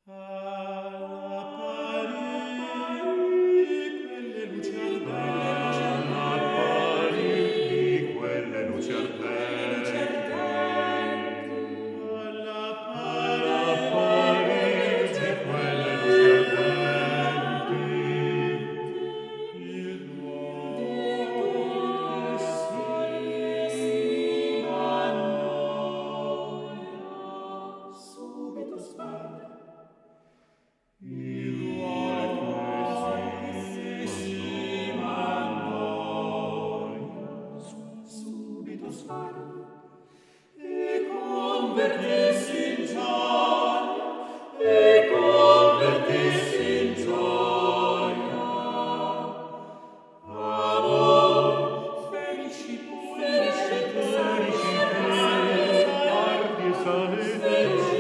quelle luci ardenti, alla pari di quelle luci ardenti, il duomo che si annoia subito sparve. Il duomo che si annoia subito sparve e convertisse in gioia, e convertisse in gioia. Amor, felicità, felicità, felicità, felicità,